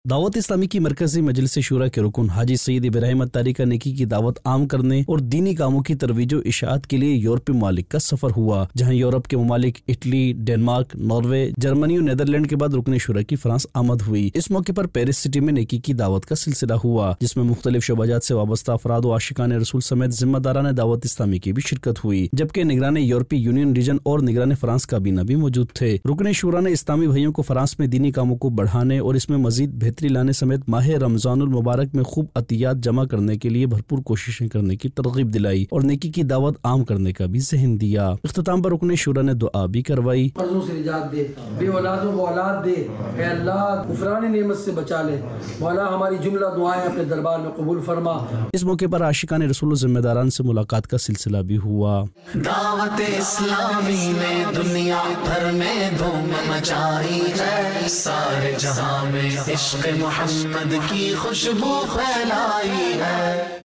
دعوت اسلامی کی مرکزی مجلس شورا کے رکن حاجی سید ابراہیم اتاری کا نیکی کی دعوت عام کرنے اور دینی کاموں کی ترویج و اشاعت کے لیے یورپی ممالک کا سفر ہوا، جہاں یورپ کے ممالک اٹلی، ڈنمارک، ناروے، جرمنی اور نیدرلینڈ کے بعد رکن شورا کی فرانس آمد ہوئی۔ اس موقع پر پیرس سٹی میں نیکی کی دعوت کا سلسلہ ہوا، جس میں مختلف شعبات سے وابستہ افراد و عاشقان رسول سمیت ذمہ داران دعوت اسلامی کی بھی شرکت ہوئی، جبکہ نگران یورپی یونین ریجن اور نگران فرانس کابینہ بھی موجود تھے۔ رکن شورا نے اسلامی بھائیوں کو فرانس میں دینی کاموں کو بڑھانے اور اس میں مزید بہتری لانے سمیت ماہ رمضان المبارک میں خوب عطیات جمع کرنے کے لیے بھرپور کوششیں کرنے کی ترغیب دلائی اور نیکی کی دعوت عام کرنے کا بھی ذہن دیا۔ اختتام پر رکن شورا نے دعا بھی کروائی۔ قرضوں سے نجات دے، بے اولادوں کو اولاد دے، اے اللہ کفران نعمت سے بچا لے، مولا ہماری جملہ دعائیں اپنے دربار میں قبول فرما۔ اس موقع پر عاشقان رسول و ذمہ داران سے ملاقات کا سلسلہ بھی ہوا۔ دعوت اسلامی نے دنیا بھر میں دھوم مچائی ہے، سارے جہاں میں عشق محمد کی خوشبو پھیلائی ہے۔